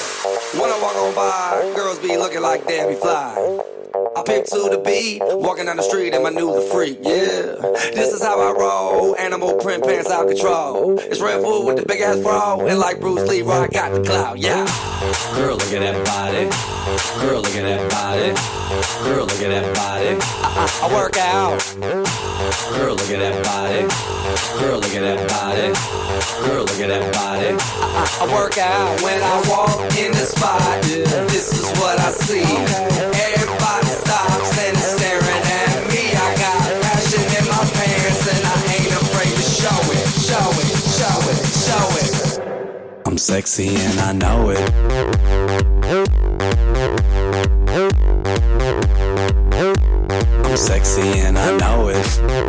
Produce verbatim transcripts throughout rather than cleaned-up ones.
When I walk on by, girls be looking like Debbie Fly. I pimp to the beat, walking down the street in my new the freak, yeah. This is how I roll, animal print pants out control. It's Red Bull with the big ass bro, and like Bruce Lee, I got the clout, yeah. Girl, look at that body. Girl, look at that body. Girl, look at that body. I, I, I work out. Girl, look at that body. Girl, look at that body. Girl, look at that body. I, I, I work out when I walk in the spot. This is what I see. Everybody stops and is staring at me. I got passion in my pants and I ain't afraid to show it, show it, show it, show it. I'm sexy and I know it. I'm sexy and I know it.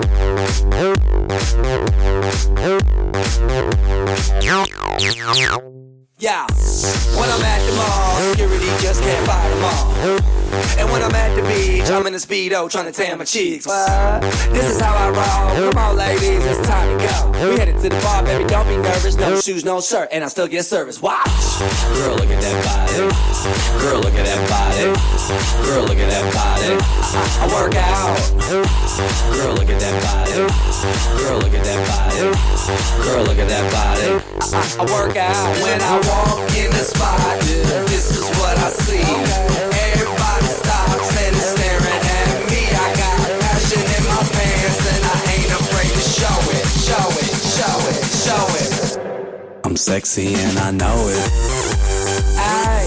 Yeah, when I'm at the mall, security just can't fight them all. And when I'm at the beach, I'm in a Speedo trying to tan my cheeks. What? This is how I roll. Come on, ladies, it's time to go. We headed to the bar, baby, don't be nervous. No shoes, no shirt, and I still get service. Watch. Girl, look at that body. Girl, look at that body. Girl, look at that body. I, I work out. Girl, look at that body. Girl, look at that body. Girl, look at that body. I, I, I work out when I walk in the spot. This is what I see. Everybody stops and is staring at me. I got passion in my pants and I ain't afraid to show it, show it, show it, show it. I'm sexy and I know it. Aye.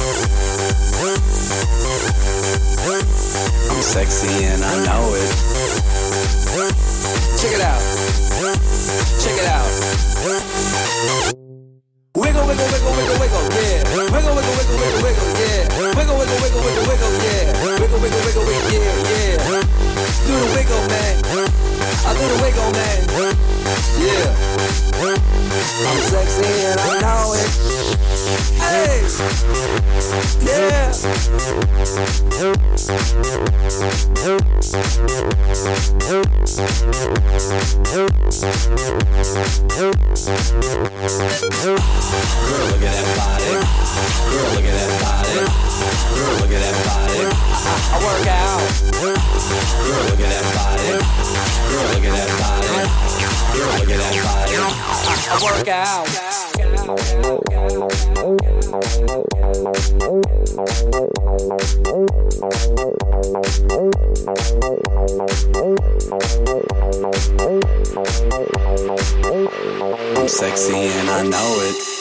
I'm sexy and I know it. Check it out. Check it out. Wiggle, wiggle, wiggle, wiggle, wiggle, yeah. Wiggle, wiggle, wiggle, wiggle, wiggle, yeah. Wiggle, wiggle, wiggle, wiggle, wiggle, yeah. Wiggle, wiggle, wiggle, wiggle, yeah, yeah. Do the wiggle, man. I do the wiggle, man. Yeah. I'm sexy and I know it. Hey. Yeah. Girl, look at that body. Girl, look at that body. Girl, look at that body. I, I work out. Girl, look at that body. Girl, look at that body. Girl, look at that body. I, I work out. I'm sexy and I know it.